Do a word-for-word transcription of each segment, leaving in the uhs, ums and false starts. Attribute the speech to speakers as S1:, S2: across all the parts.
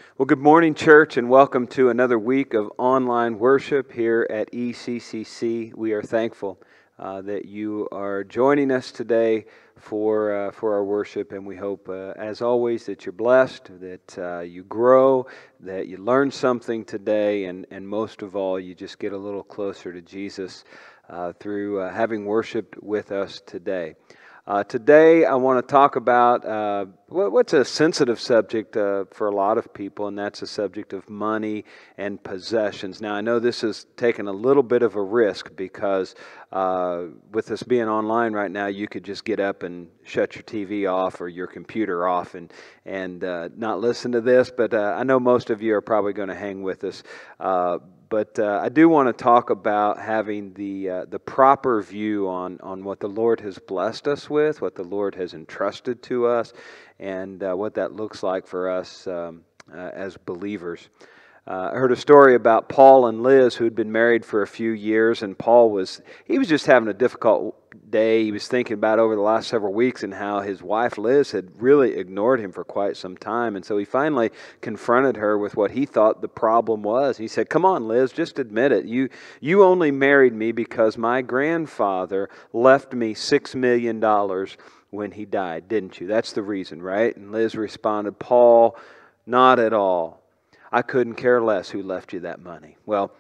S1: Well, good morning, church, and welcome to another week of online worship here at E C C C. We are thankful uh, that you are joining us today for uh, for our worship, and we hope, uh, as always, that you're blessed, that uh, you grow, that you learn something today, and, and most of all, you just get a little closer to Jesus uh, through uh, having worshiped with us today. Uh, today, I want to talk about uh, what, what's a sensitive subject uh, for a lot of people, and that's the subject of money and possessions. Now, I know this has taken a little bit of a risk because uh, with this being online right now, you could just get up and shut your T V off or your computer off and and uh, not listen to this. But uh, I know most of you are probably going to hang with us. Uh, But uh, I do want to talk about having the uh, the proper view on, on what the Lord has blessed us with, what the Lord has entrusted to us, and uh, what that looks like for us um, uh, as believers. Uh, I heard a story about Paul and Liz, who'd been married for a few years, and Paul was he was just having a difficult day. He was thinking about over the last several weeks and how his wife Liz had really ignored him for quite some time, and so he finally confronted her with what he thought the problem was. He said, "Come on, Liz, just admit it. You you only married me because my grandfather left me six million dollars when he died, didn't you? That's the reason, right?" And Liz responded, "Paul, not at all. I couldn't care less who left you that money." Well,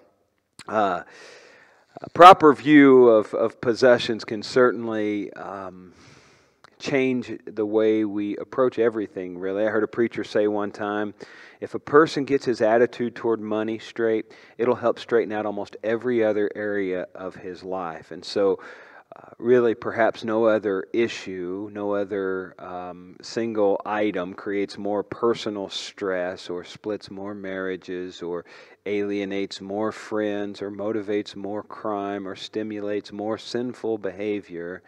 S1: uh, a proper view of, of possessions can certainly um, change the way we approach everything, really. I heard a preacher say one time, if a person gets his attitude toward money straight, it'll help straighten out almost every other area of his life. And so, Uh, really, perhaps no other issue, no other um, single item creates more personal stress or splits more marriages or alienates more friends or motivates more crime or stimulates more sinful behavior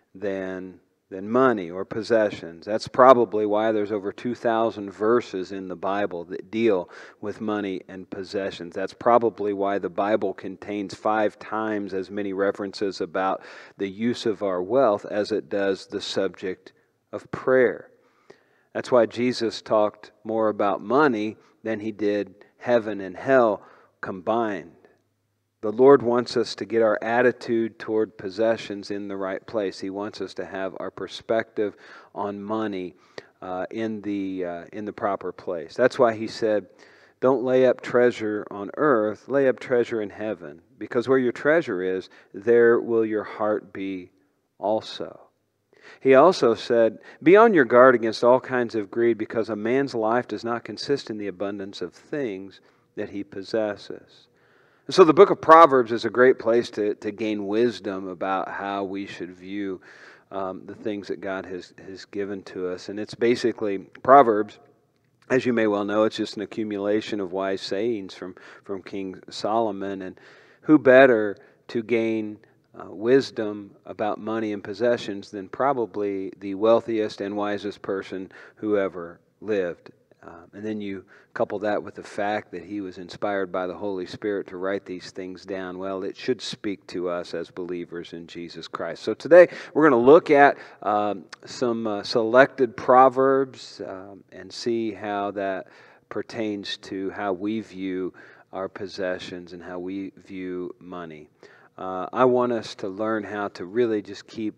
S1: than than money or possessions. That's probably why there's over two thousand verses in the Bible that deal with money and possessions. That's probably why the Bible contains five times as many references about the use of our wealth as it does the subject of prayer. That's why Jesus talked more about money than he did heaven and hell combined. The Lord wants us to get our attitude toward possessions in the right place. He wants us to have our perspective on money uh, in the uh, in the proper place. That's why he said, "Don't lay up treasure on earth, lay up treasure in heaven, because where your treasure is, there will your heart be also." He also said, "Be on your guard against all kinds of greed, because a man's life does not consist in the abundance of things that he possesses." So the book of Proverbs is a great place to, to gain wisdom about how we should view um, the things that God has, has given to us. And it's basically, Proverbs, as you may well know, it's just an accumulation of wise sayings from, from King Solomon. And who better to gain uh, wisdom about money and possessions than probably the wealthiest and wisest person who ever lived. Um, and then you couple that with the fact that he was inspired by the Holy Spirit to write these things down. Well, it should speak to us as believers in Jesus Christ. So today we're going to look at um, some uh, selected Proverbs um, and see how that pertains to how we view our possessions and how we view money. Uh, I want us to learn how to really just keep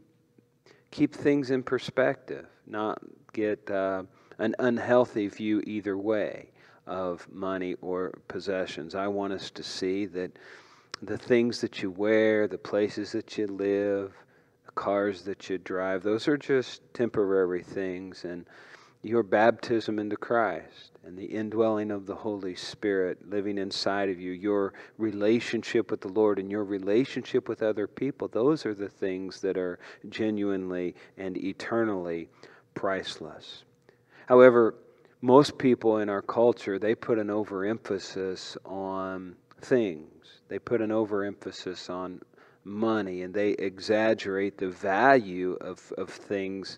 S1: keep things in perspective, not get Uh, an unhealthy view either way of money or possessions. I want us to see that the things that you wear, the places that you live, the cars that you drive, those are just temporary things, and your baptism into Christ and the indwelling of the Holy Spirit living inside of you, your relationship with the Lord and your relationship with other people, those are the things that are genuinely and eternally priceless. However, most people in our culture, they put an overemphasis on things. They put an overemphasis on money, and they exaggerate the value of, of things.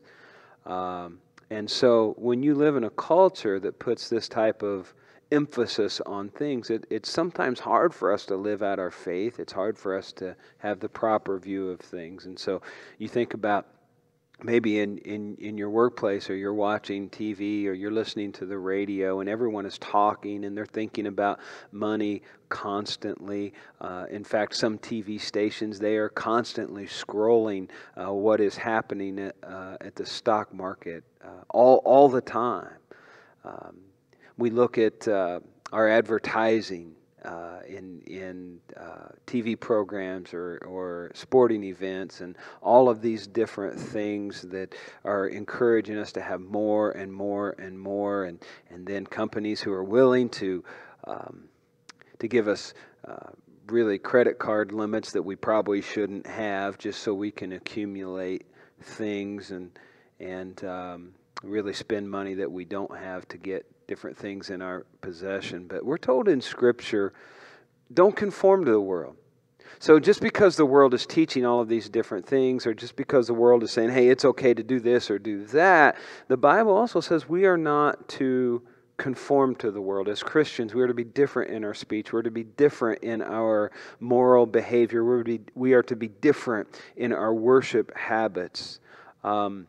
S1: Um, and so when you live in a culture that puts this type of emphasis on things, it, it's sometimes hard for us to live out our faith. It's hard for us to have the proper view of things. And so you think about maybe in, in, in your workplace, or you're watching T V, or you're listening to the radio, and everyone is talking and they're thinking about money constantly. Uh, in fact, some T V stations, they are constantly scrolling uh, what is happening at, uh, at the stock market uh, all, all the time. Um, we look at uh, our advertising Uh, in in uh, T V programs or, or sporting events, and all of these different things that are encouraging us to have more and more and more, and, and then companies who are willing to um, to give us uh, really credit card limits that we probably shouldn't have, just so we can accumulate things and and um, really spend money that we don't have to get different things in our possession. But we're told in Scripture, don't conform to the world. So just because the world is teaching all of these different things, or just because the world is saying, hey, it's okay to do this or do that, the Bible also says we are not to conform to the world. As Christians, we are to be different in our speech. We're to be different in our moral behavior. We're to be, we are to be different in our worship habits. Um,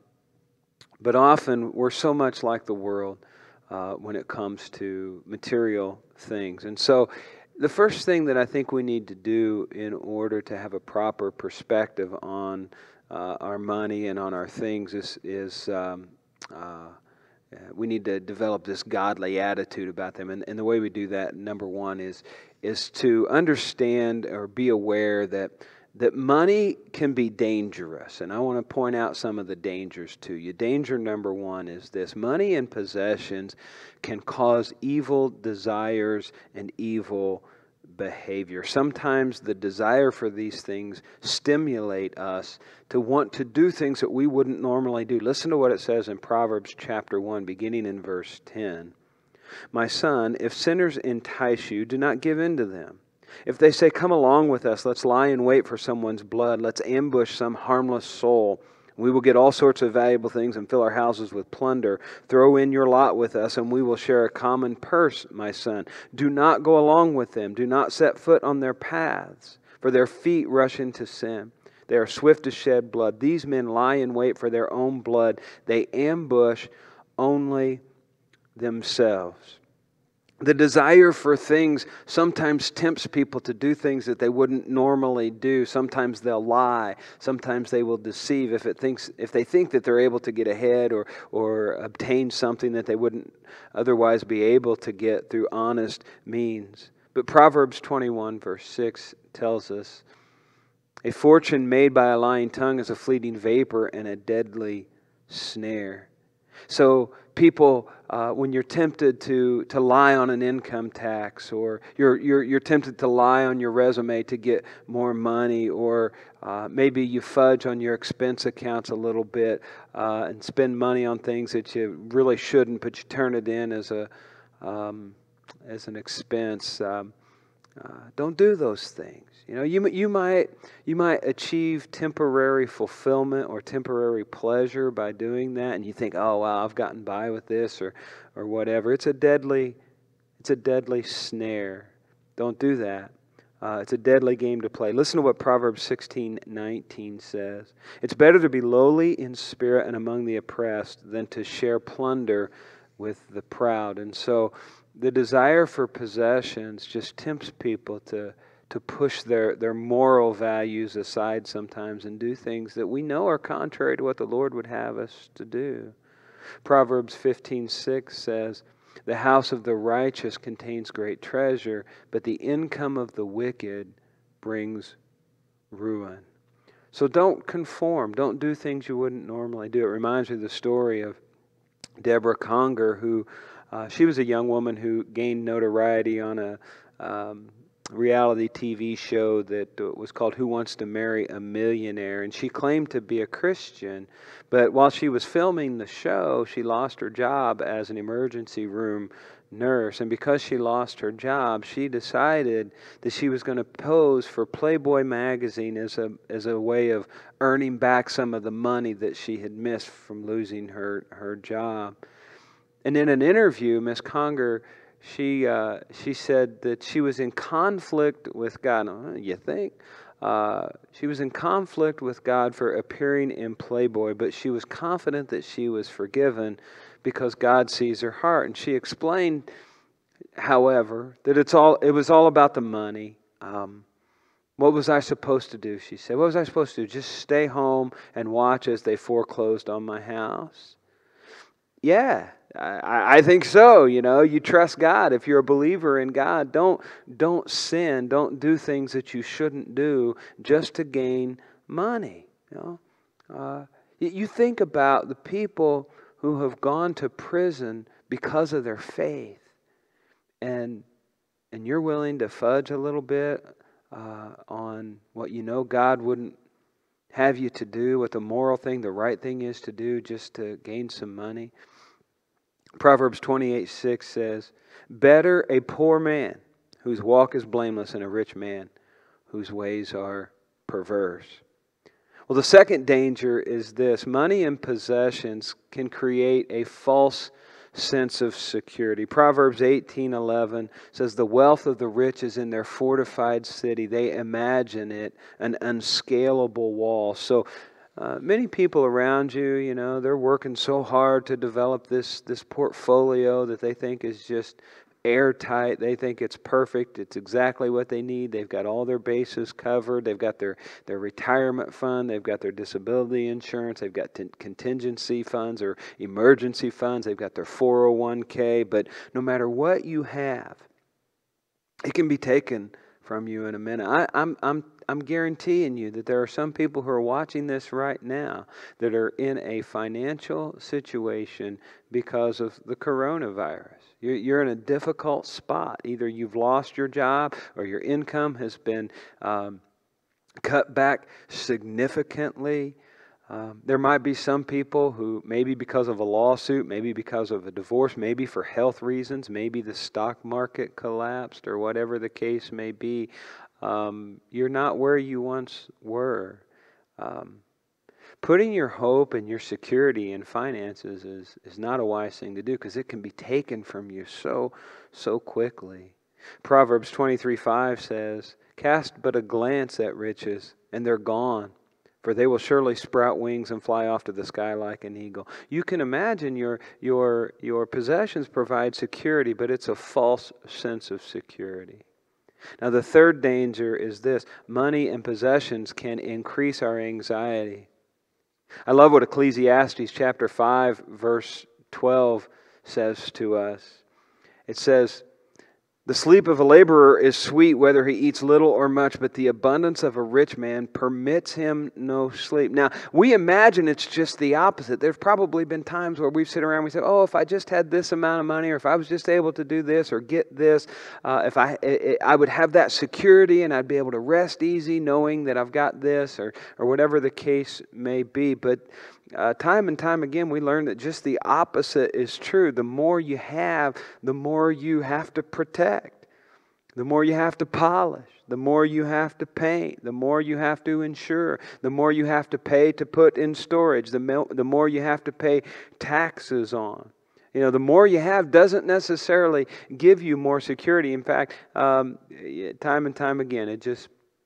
S1: but often we're so much like the world Uh, when it comes to material things. And so the first thing that I think we need to do in order to have a proper perspective on uh, our money and on our things is, is um, uh, we need to develop this godly attitude about them. And, and the way we do that, number one, is, is to understand or be aware that that money can be dangerous. And I want to point out some of the dangers to you. Danger number one is this: money and possessions can cause evil desires and evil behavior. Sometimes the desire for these things stimulate us to want to do things that we wouldn't normally do. Listen to what it says in Proverbs chapter one, beginning in verse ten. My son, if sinners entice you, do not give in to them. If they say, come along with us, let's lie in wait for someone's blood, let's ambush some harmless soul. We will get all sorts of valuable things and fill our houses with plunder. Throw in your lot with us, and we will share a common purse, my son. Do not go along with them. Do not set foot on their paths, for their feet rush into sin. They are swift to shed blood. These men lie in wait for their own blood. They ambush only themselves. The desire for things sometimes tempts people to do things that they wouldn't normally do. Sometimes they'll lie. Sometimes they will deceive if it thinks if they think that they're able to get ahead or or obtain something that they wouldn't otherwise be able to get through honest means. But Proverbs twenty-one verse six tells us, a fortune made by a lying tongue is a fleeting vapor and a deadly snare. So people, uh, when you're tempted to to lie on an income tax, or you're you're you're tempted to lie on your resume to get more money, or uh, maybe you fudge on your expense accounts a little bit uh, and spend money on things that you really shouldn't, but you turn it in as a um, as an expense. Um, uh, don't do those things. You know, you you might you might achieve temporary fulfillment or temporary pleasure by doing that, and you think, oh wow, I've gotten by with this or or whatever. It's a deadly, it's a deadly snare. Don't do that. Uh, it's a deadly game to play. Listen to what Proverbs sixteen nineteen says. It's better to be lowly in spirit and among the oppressed than to share plunder with the proud. And so, the desire for possessions just tempts people to. to push their, their moral values aside sometimes and do things that we know are contrary to what the Lord would have us to do. Proverbs fifteen six says, the house of the righteous contains great treasure, but the income of the wicked brings ruin. So don't conform. Don't do things you wouldn't normally do. It reminds me of the story of Deborah Conger, who uh, she was a young woman who gained notoriety on a um, reality T V show that was called Who Wants to Marry a Millionaire, and she claimed to be a Christian, but while she was filming the show, she lost her job as an emergency room nurse, and because she lost her job, she decided that she was going to pose for Playboy magazine as a as a way of earning back some of the money that she had missed from losing her her job. And in an interview, Miss Conger, She uh, she said that she was in conflict with God. Oh, you think? uh, she was in conflict with God for appearing in Playboy, but she was confident that she was forgiven because God sees her heart. And she explained, however, that it's all it was all about the money. Um, what was I supposed to do? She said, what was I supposed to do? Just stay home and watch as they foreclosed on my house? Yeah, I, I think so. You know, you trust God. If you're a believer in God, don't don't sin. Don't do things that you shouldn't do just to gain money. You know, uh, you think about the people who have gone to prison because of their faith, and and you're willing to fudge a little bit uh, on what you know God wouldn't have you to do, what the moral thing, the right thing is to do, just to gain some money. Proverbs twenty-eight six says, better a poor man whose walk is blameless than a rich man whose ways are perverse. Well, the second danger is this. Money and possessions can create a false sense of security. Proverbs eighteen eleven says, the wealth of the rich is in their fortified city. They imagine it an unscalable wall. So Uh, many people around you, you know, they're working so hard to develop this this portfolio that they think is just airtight. They think it's perfect. It's exactly what they need. They've got all their bases covered. They've got their, their retirement fund. They've got their disability insurance. They've got t- contingency funds or emergency funds. They've got their four oh one k. But no matter what you have, it can be taken from you in a minute. I, I'm I'm I'm guaranteeing you that there are some people who are watching this right now that are in a financial situation because of the coronavirus. You're, you're in a difficult spot. Either you've lost your job or your income has been um, cut back significantly. Um, there might be some people who, maybe because of a lawsuit, maybe because of a divorce, maybe for health reasons, maybe the stock market collapsed or whatever the case may be. Um, you're not where you once were. Um, putting your hope and your security in finances is, is not a wise thing to do because it can be taken from you so, so quickly. Proverbs twenty-three five says, cast but a glance at riches, and they're gone. For they will surely sprout wings and fly off to the sky like an eagle. You can imagine your your your possessions provide security, but it's a false sense of security. Now, the third danger is this. Money and possessions can increase our anxiety. I love what Ecclesiastes chapter five, verse twelve says to us. It says, the sleep of a laborer is sweet, whether he eats little or much, but the abundance of a rich man permits him no sleep. Now, we imagine it's just the opposite. There's probably been times where we've sit around and we say, oh, if I just had this amount of money, or if I was just able to do this or get this, uh, if I it, I would have that security and I'd be able to rest easy knowing that I've got this, or, or whatever the case may be. But Uh, time and time again, we learn that just the opposite is true. The more you have, the more you have to protect. The more you have to polish. The more you have to paint. The more you have to insure. The more you have to pay to put in storage. The, mo- the more you have to pay taxes on. You know, the more you have doesn't necessarily give you more security. In fact, um, time and time again, it just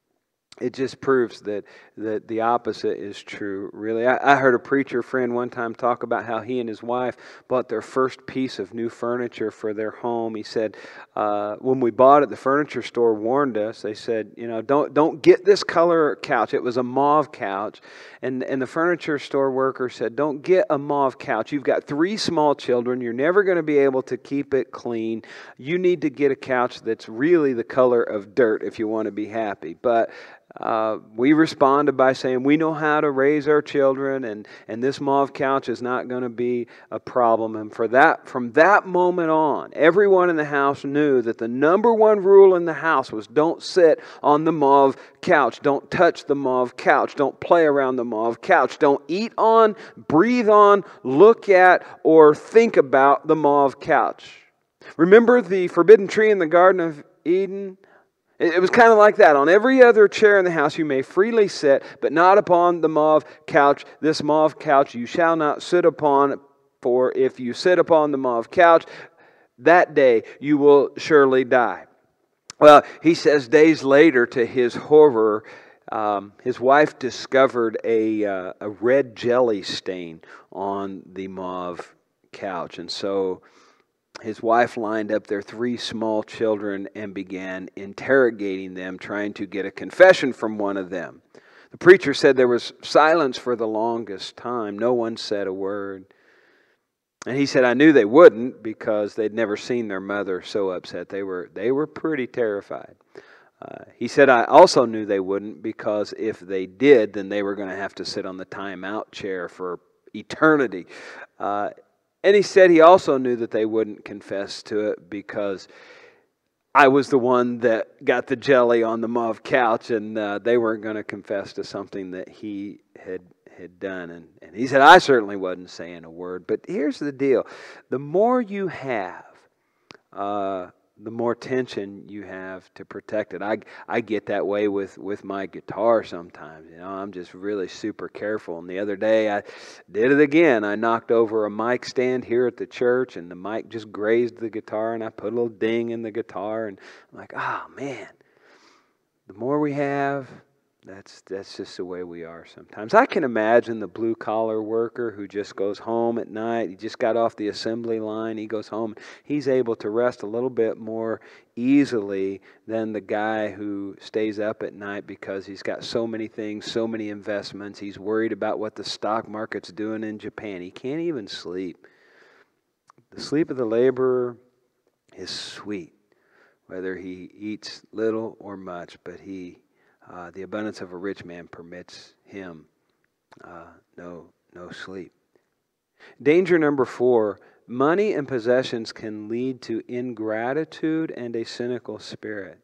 S1: It just proves that, that the opposite is true, really. I, I heard a preacher friend one time talk about how he and his wife bought their first piece of new furniture for their home. He said, uh, when we bought it, the furniture store warned us. They said, you know, don't don't get this color couch. It was a mauve couch. And, and the furniture store worker said, don't get a mauve couch. You've got three small children. You're never going to be able to keep it clean. You need to get a couch that's really the color of dirt if you want to be happy. But Uh, we responded by saying we know how to raise our children, and, and this mauve couch is not going to be a problem. And for that, from that moment on, everyone in the house knew that the number one rule in the house was don't sit on the mauve couch. Don't touch the mauve couch. Don't play around the mauve couch. Don't eat on, breathe on, look at, or think about the mauve couch. Remember the forbidden tree in the Garden of Eden? It was kind of like that. On every other chair in the house you may freely sit, but not upon the mauve couch. This mauve couch you shall not sit upon, for if you sit upon the mauve couch, that day you will surely die. Well, he says days later, to his horror, Um, his wife discovered a, uh, a red jelly stain on the mauve couch. And so his wife lined up their three small children and began interrogating them, trying to get a confession from one of them. The preacher said there was silence for the longest time. No one said a word. And he said, I knew they wouldn't because they'd never seen their mother so upset. They were, they were pretty terrified. Uh, he said, I also knew they wouldn't because if they did, then they were going to have to sit on the timeout chair for eternity. Uh, and he said he also knew that they wouldn't confess to it because I was the one that got the jelly on the mauve couch, and uh, they weren't going to confess to something that he had had done. And, and he said, I certainly wasn't saying a word. But here's the deal. The more you have, uh, the more tension you have to protect it. I, I get that way with, with my guitar sometimes. You know, I'm just really super careful. And the other day I did it again. I knocked over a mic stand here at the church, and the mic just grazed the guitar, and I put a little ding in the guitar. And I'm like, oh, man, the more we have, That's that's just the way we are sometimes. I can imagine the blue-collar worker who just goes home at night. He just got off the assembly line. He goes home. He's able to rest a little bit more easily than the guy who stays up at night because he's got so many things, so many investments. He's worried about what the stock market's doing in Japan. He can't even sleep. The sleep of the laborer is sweet, whether he eats little or much, but he Uh, the abundance of a rich man permits him uh, no no sleep. Danger number four, money and possessions can lead to ingratitude and a cynical spirit.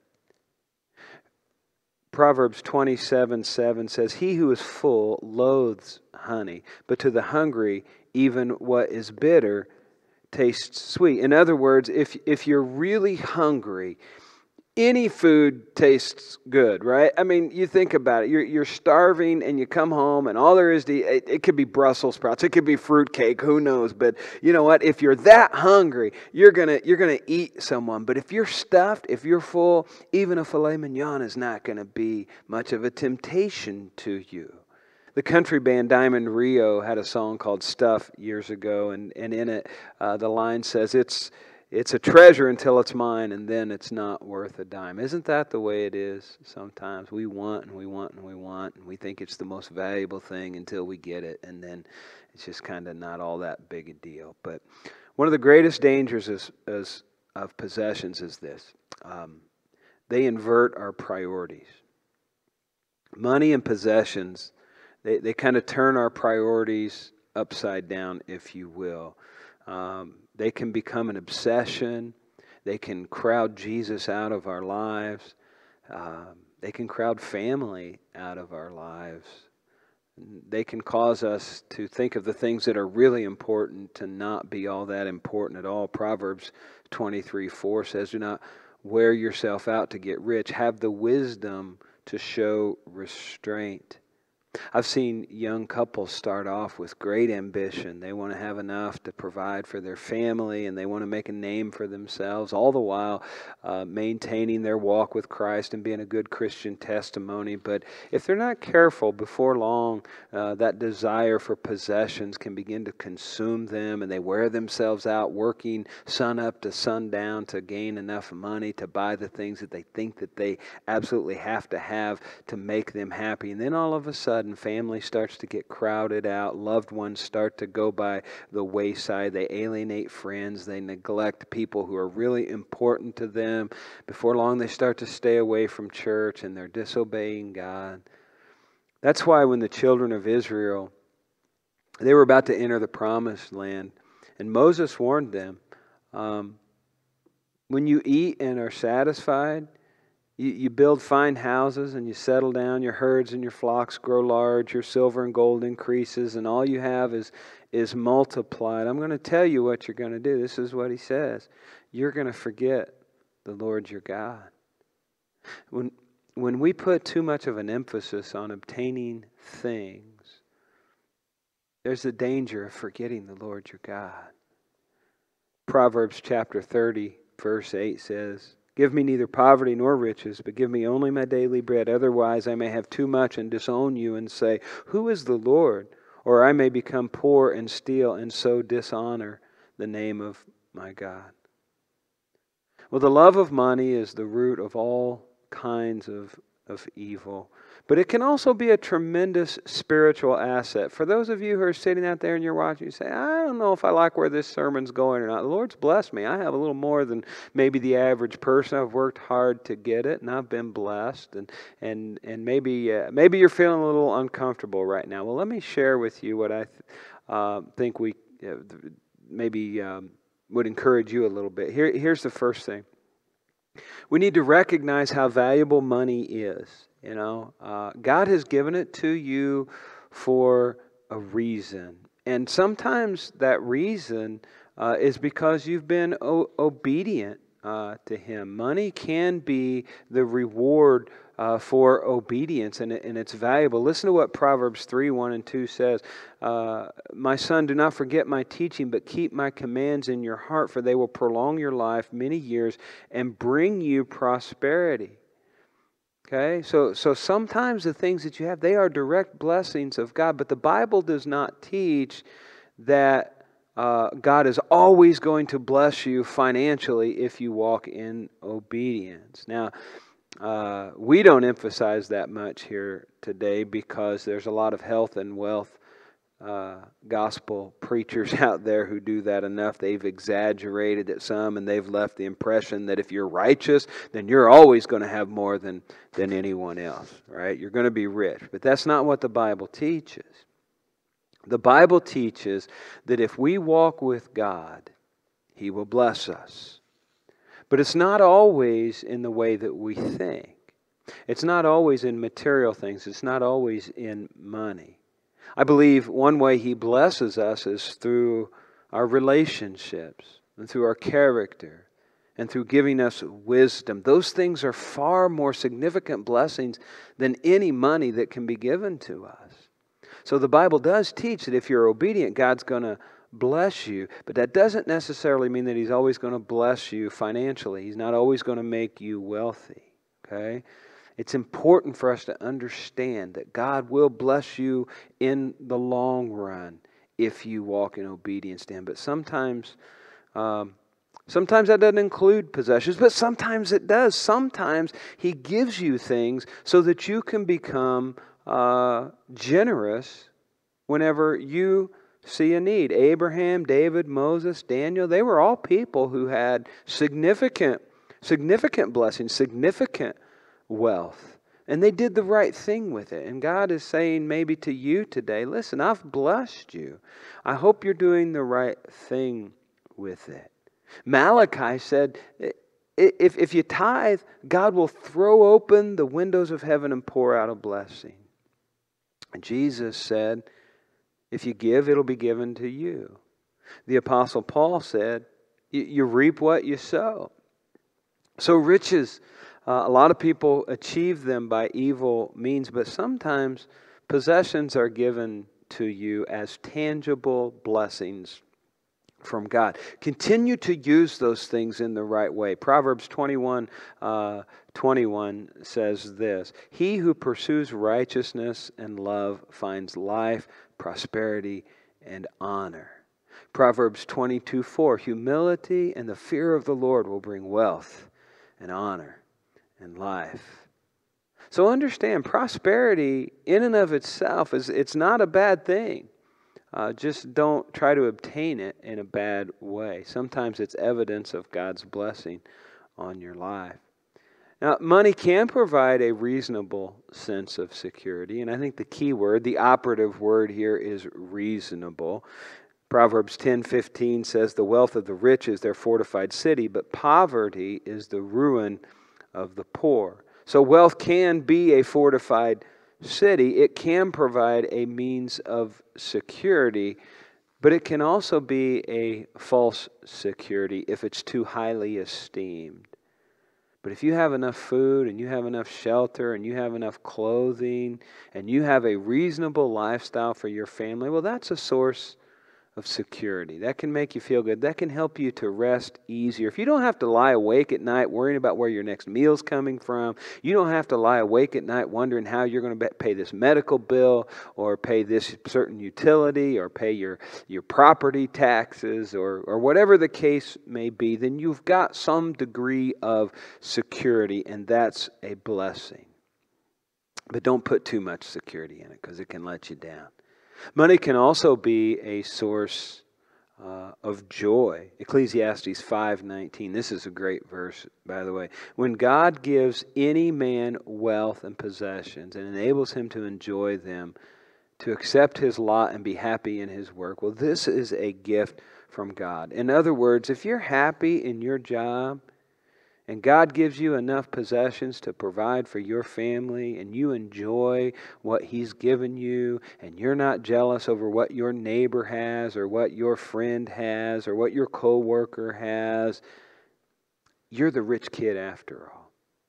S1: Proverbs twenty-seven seven says, he who is full loathes honey, but to the hungry even what is bitter tastes sweet. In other words, if if you're really hungry, any food tastes good, right? I mean, you think about it. You're you're starving and you come home and all there is to eat, it, it could be Brussels sprouts, it could be fruitcake, who knows? But you know what? If you're that hungry, you're gonna you're gonna eat someone. But if you're stuffed, if you're full, even a filet mignon is not gonna be much of a temptation to you. The country band Diamond Rio had a song called Stuff years ago, and, and in it uh, the line says, it's It's a treasure until it's mine, and then it's not worth a dime. Isn't that the way it is sometimes? We want and we want and we want, and we think it's the most valuable thing until we get it, and then it's just kind of not all that big a deal. But one of the greatest dangers is, is, of possessions is this. Um, they invert our priorities. Money and possessions, they, they kind of turn our priorities upside down, if you will. Um, They can become an obsession. They can crowd Jesus out of our lives. Um, they can crowd family out of our lives. They can cause us to think of the things that are really important to not be all that important at all. Proverbs twenty-three four says, do not wear yourself out to get rich. Have the wisdom to show restraint. I've seen young couples start off with great ambition. They want to have enough to provide for their family, and they want to make a name for themselves, all the while uh, maintaining their walk with Christ and being a good Christian testimony. But if they're not careful, before long, uh, that desire for possessions can begin to consume them, and they wear themselves out working sun up to sundown to gain enough money to buy the things that they think that they absolutely have to have to make them happy. And then all of a sudden, family starts to get crowded out. Loved ones start to go by the wayside. They alienate friends. They neglect people who are really important to them. Before long, they start to stay away from church, and they're disobeying God. That's why when the children of Israel, they were about to enter the promised land, and Moses warned them, um, when you eat and are satisfied, You, you build fine houses and you settle down, your herds and your flocks grow large, your silver and gold increases, and all you have is, is multiplied. I'm going to tell you what you're going to do. This is what he says. You're going to forget the Lord your God. When, when we put too much of an emphasis on obtaining things, there's a danger of forgetting the Lord your God. Proverbs chapter thirty, verse eight says, Give me neither poverty nor riches, but give me only my daily bread. Otherwise I may have too much and disown you and say, who is the Lord? Or I may become poor and steal and so dishonor the name of my God. Well, the love of money is the root of all kinds of, of evil. But it can also be a tremendous spiritual asset. For those of you who are sitting out there and you're watching, you say, I don't know if I like where this sermon's going or not. The Lord's blessed me. I have a little more than maybe the average person. I've worked hard to get it, and I've been blessed. And and and maybe uh, maybe you're feeling a little uncomfortable right now. Well, let me share with you what I th- uh, think we uh, maybe um, would encourage you a little bit. Here, here's the first thing. We need to recognize how valuable money is. You know, uh, God has given it to you for a reason. And sometimes that reason uh, is because you've been o- obedient uh, to Him. Money can be the reward uh, for obedience, and, it, and it's valuable. Listen to what Proverbs three, one and two says. Uh, My son, do not forget my teaching, but keep my commands in your heart, for they will prolong your life many years and bring you prosperity. Okay, so so sometimes the things that you have, they are direct blessings of God, but the Bible does not teach that uh, God is always going to bless you financially if you walk in obedience. Now, uh, we don't emphasize that much here today because there's a lot of health and wealth Uh, gospel preachers out there who do that enough. They've exaggerated it some, and they've left the impression that if you're righteous, then you're always going to have more than, than anyone else, right? You're going to be rich. But that's not what the Bible teaches. The Bible teaches that if we walk with God, He will bless us. But it's not always in the way that we think. It's not always in material things. It's not always in money. I believe one way He blesses us is through our relationships and through our character and through giving us wisdom. Those things are far more significant blessings than any money that can be given to us. So the Bible does teach that if you're obedient, God's going to bless you. But that doesn't necessarily mean that He's always going to bless you financially. He's not always going to make you wealthy. Okay? It's important for us to understand that God will bless you in the long run if you walk in obedience to Him. But sometimes, um, sometimes that doesn't include possessions, but sometimes it does. Sometimes He gives you things so that you can become uh, generous whenever you see a need. Abraham, David, Moses, Daniel, they were all people who had significant, significant blessings, significant wealth. And they did the right thing with it. And God is saying maybe to you today, listen, I've blessed you. I hope you're doing the right thing with it. Malachi said, if, if you tithe, God will throw open the windows of heaven and pour out a blessing. And Jesus said, if you give, it'll be given to you. The Apostle Paul said, you, you reap what you sow. So riches, Uh, a lot of people achieve them by evil means, but sometimes possessions are given to you as tangible blessings from God. Continue to use those things in the right way. Proverbs twenty-one, uh, twenty-one says this, He who pursues righteousness and love finds life, prosperity, and honor. Proverbs twenty-two, four, Humility and the fear of the Lord will bring wealth and honor and life. So understand, prosperity in and of itself is it's not a bad thing. Uh, just don't try to obtain it in a bad way. Sometimes it's evidence of God's blessing on your life. Now, money can provide a reasonable sense of security, and I think the key word, the operative word here is reasonable. Proverbs ten fifteen says, The wealth of the rich is their fortified city, but poverty is the ruin of the poor. So wealth can be a fortified city. It can provide a means of security, but it can also be a false security if it's too highly esteemed. But if you have enough food and you have enough shelter and you have enough clothing and you have a reasonable lifestyle for your family, well, that's a source of security. That can make you feel good. That can help you to rest easier. If you don't have to lie awake at night worrying about where your next meal's coming from, you don't have to lie awake at night wondering how you're going to pay this medical bill or pay this certain utility or pay your, your property taxes or, or whatever the case may be, then you've got some degree of security, and that's a blessing. But don't put too much security in it because it can let you down. Money can also be a source uh, of joy. Ecclesiastes five nineteen. This is a great verse, by the way. When God gives any man wealth and possessions and enables him to enjoy them, to accept his lot and be happy in his work, well, this is a gift from God. In other words, if you're happy in your job, and God gives you enough possessions to provide for your family, and you enjoy what He's given you, and you're not jealous over what your neighbor has or what your friend has or what your coworker has, you're the rich kid after all.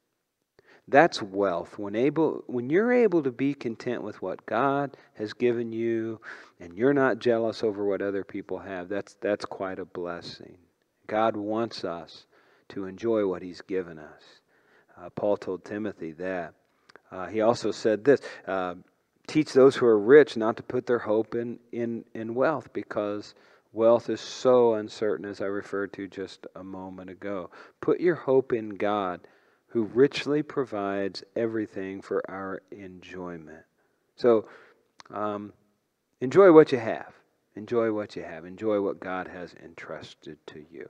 S1: That's wealth. When able, when you're able to be content with what God has given you, and you're not jealous over what other people have, that's that's quite a blessing. God wants us to enjoy what He's given us. Uh, Paul told Timothy that. Uh, he also said this, uh, teach those who are rich not to put their hope in, in, in wealth, because wealth is so uncertain, as I referred to just a moment ago. Put your hope in God, who richly provides everything for our enjoyment. So, um, enjoy what you have. Enjoy what you have. Enjoy what God has entrusted to you.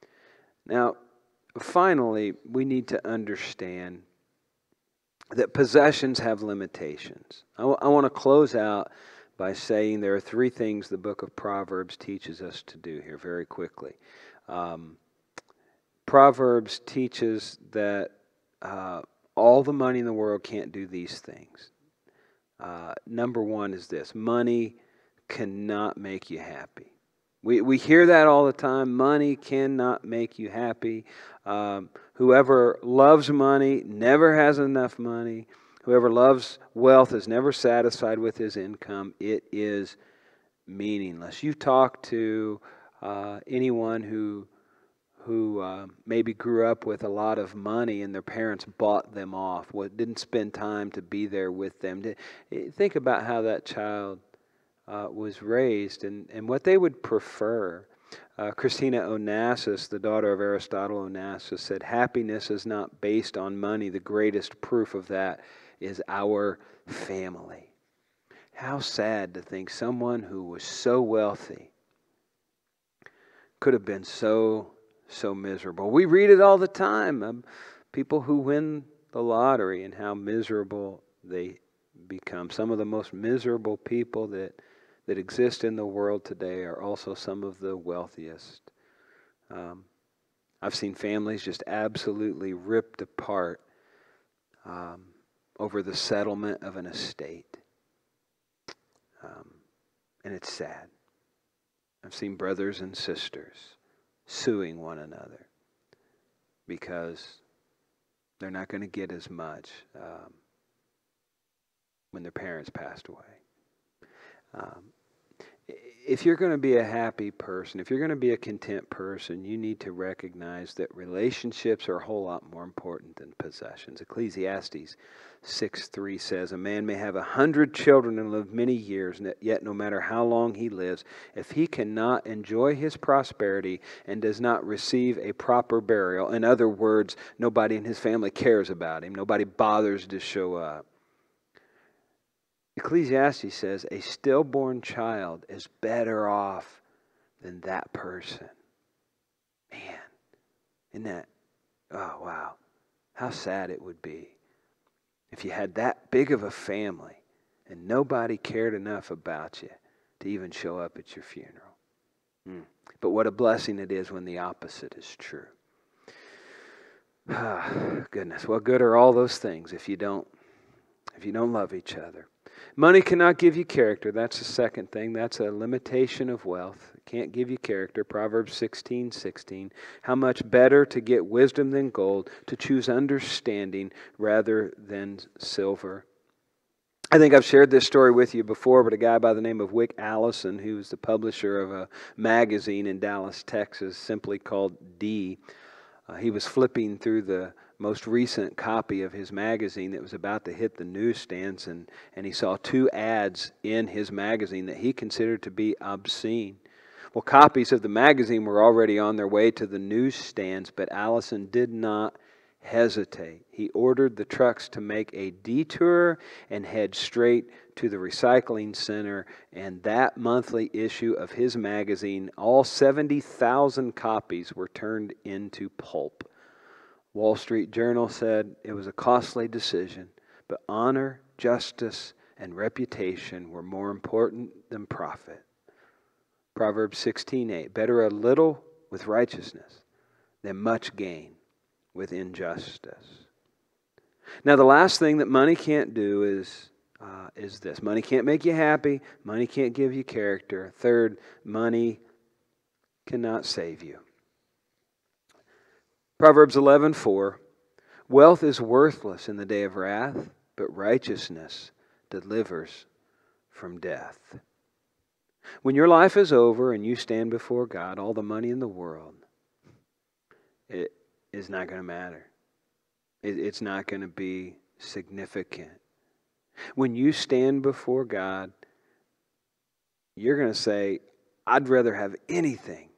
S1: Now, finally, we need to understand that possessions have limitations. I, w- I want to close out by saying there are three things the book of Proverbs teaches us to do here very quickly. Um, Proverbs teaches that uh, all the money in the world can't do these things. Uh, number one is this: money cannot make you happy. We we hear that all the time. Money cannot make you happy. Um, whoever loves money never has enough money. Whoever loves wealth is never satisfied with his income. It is meaningless. You talk to uh, anyone who who uh, maybe grew up with a lot of money and their parents bought them off, what didn't spend time to be there with them. Think about how that child Uh, was raised and, and what they would prefer. Uh, Christina Onassis, the daughter of Aristotle Onassis, said, happiness is not based on money. The greatest proof of that is our family. How sad to think someone who was so wealthy could have been so, so miserable. We read it all the time. Um, people who win the lottery and how miserable they become. Some of the most miserable people that that exist in the world today are also some of the wealthiest. Um, I've seen families just absolutely ripped apart um, over the settlement of an estate. Um, and it's sad. I've seen brothers and sisters suing one another because they're not going to get as much um, when their parents passed away. Um, If you're going to be a happy person, if you're going to be a content person, you need to recognize that relationships are a whole lot more important than possessions. Ecclesiastes six three says, a man may have a hundred children and live many years, yet no matter how long he lives, if he cannot enjoy his prosperity and does not receive a proper burial, in other words, nobody in his family cares about him, nobody bothers to show up, Ecclesiastes says a stillborn child is better off than that person. Man, isn't that, oh wow, how sad it would be if you had that big of a family and nobody cared enough about you to even show up at your funeral. Mm. But what a blessing it is when the opposite is true. Ah, goodness, what good are all those things if you don't, if you don't love each other? Money cannot give you character. That's the second thing. That's a limitation of wealth. It can't give you character. Proverbs sixteen sixteen. How much better to get wisdom than gold, to choose understanding rather than silver. I think I've shared this story with you before, but a guy by the name of Wick Allison, who's the publisher of a magazine in Dallas, Texas, simply called D, uh, he was flipping through the most recent copy of his magazine that was about to hit the newsstands, and, and he saw two ads in his magazine that he considered to be obscene. Well, copies of the magazine were already on their way to the newsstands, but Allison did not hesitate. He ordered the trucks to make a detour and head straight to the recycling center, and that monthly issue of his magazine, all seventy thousand copies, were turned into pulp. Wall Street Journal said it was a costly decision, but honor, justice, and reputation were more important than profit. Proverbs sixteen eight, better a little with righteousness than much gain with injustice. Now, the last thing that money can't do is uh, is this. Money can't make you happy. Money can't give you character. Third, money cannot save you. Proverbs eleven four, wealth is worthless in the day of wrath, but righteousness delivers from death. When your life is over and you stand before God, all the money in the world, it is not going to matter. It, it's not going to be significant. When you stand before God, you're going to say, I'd rather have anything.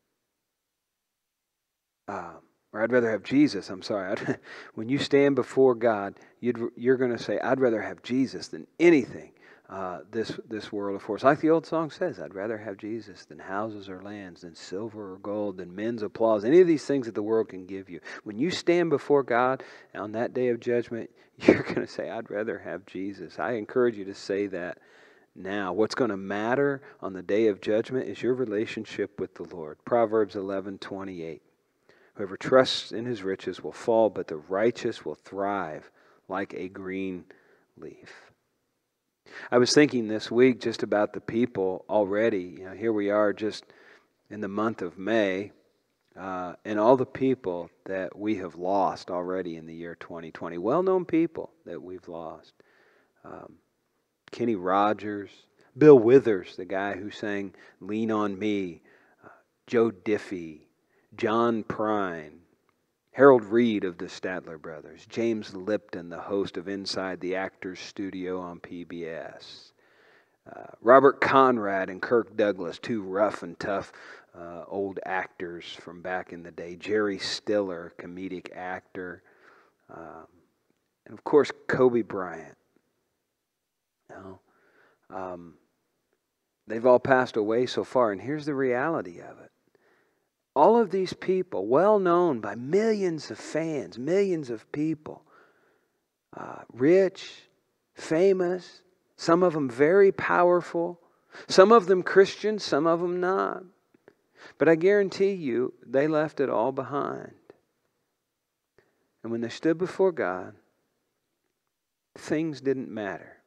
S1: Uh, or I'd rather have Jesus, I'm sorry. I'd, when you stand before God, you'd, you're going to say, I'd rather have Jesus than anything uh, this, this world affords. Like the old song says, I'd rather have Jesus than houses or lands, than silver or gold, than men's applause, any of these things that the world can give you. When you stand before God on that day of judgment, you're going to say, I'd rather have Jesus. I encourage you to say that now. What's going to matter on the day of judgment is your relationship with the Lord. Proverbs eleven twenty-eight. Whoever trusts in his riches will fall, but the righteous will thrive like a green leaf. I was thinking this week just about the people already. You know, here we are just in the month of May, uh, and all the people that we have lost already in the year twenty twenty. Well-known people that we've lost. Um, Kenny Rogers, Bill Withers, the guy who sang Lean on Me, uh, Joe Diffie, John Prine, Harold Reed of the Statler Brothers, James Lipton, the host of Inside the Actors Studio on P B S, uh, Robert Conrad and Kirk Douglas, two rough and tough uh, old actors from back in the day, Jerry Stiller, comedic actor, um, and of course Kobe Bryant. You know, um, they've all passed away so far, and here's the reality of it. All of these people, well known by millions of fans, millions of people, uh, rich, famous, some of them very powerful, some of them Christian, some of them not. But I guarantee you, they left it all behind. And when they stood before God, things didn't matter.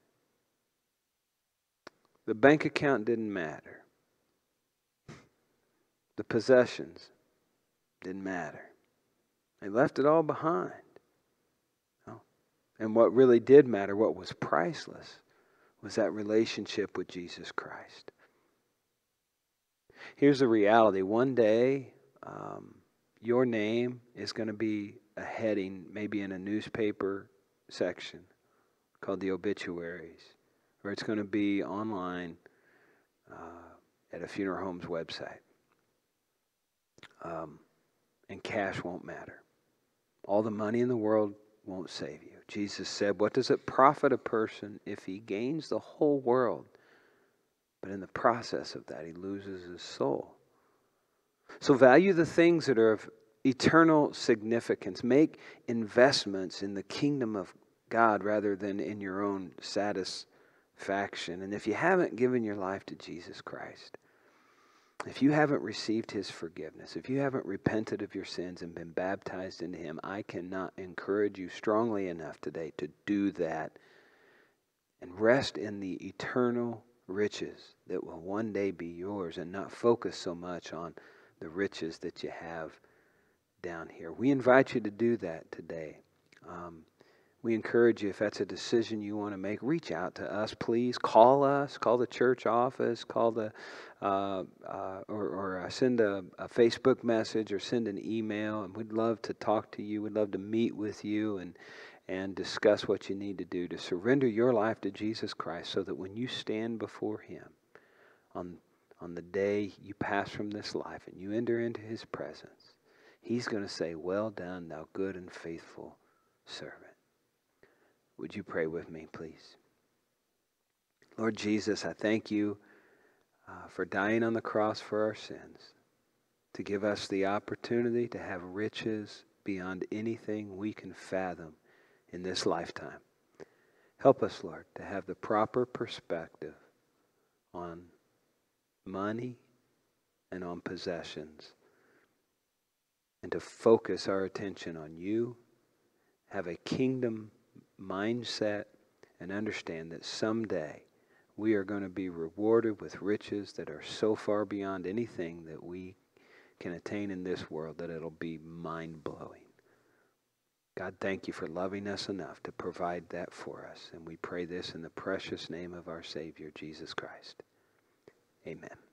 S1: The bank account didn't matter. The possessions didn't matter. They left it all behind. And what really did matter, what was priceless, was that relationship with Jesus Christ. Here's the reality. One day, um, your name is going to be a heading, maybe in a newspaper section called the obituaries, or it's going to be online uh, at a funeral home's website. Um, and cash won't matter. All the money in the world won't save you. Jesus said, what does it profit a person if he gains the whole world, but in the process of that he loses his soul? So value the things that are of eternal significance. Make investments in the kingdom of God rather than in your own satisfaction. And if you haven't given your life to Jesus Christ, if you haven't received his forgiveness, if you haven't repented of your sins and been baptized into him, I cannot encourage you strongly enough today to do that and rest in the eternal riches that will one day be yours, and not focus so much on the riches that you have down here. We invite you to do that today. Um, We encourage you, if that's a decision you want to make, reach out to us, please. Call us, call the church office, call the, uh, uh, or, or uh, send a, a Facebook message or send an email, and we'd love to talk to you. We'd love to meet with you and and discuss what you need to do to surrender your life to Jesus Christ, so that when you stand before Him on on the day you pass from this life and you enter into His presence, He's going to say, "Well done, thou good and faithful servant." Would you pray with me, please? Lord Jesus, I thank you uh, for dying on the cross for our sins, to give us the opportunity to have riches beyond anything we can fathom in this lifetime. Help us, Lord, to have the proper perspective on money and on possessions, and to focus our attention on you, have a kingdom mindset, and understand that someday we are going to be rewarded with riches that are so far beyond anything that we can attain in this world that it'll be mind-blowing. God, thank you for loving us enough to provide that for us. And we pray this in the precious name of our Savior, Jesus Christ. Amen.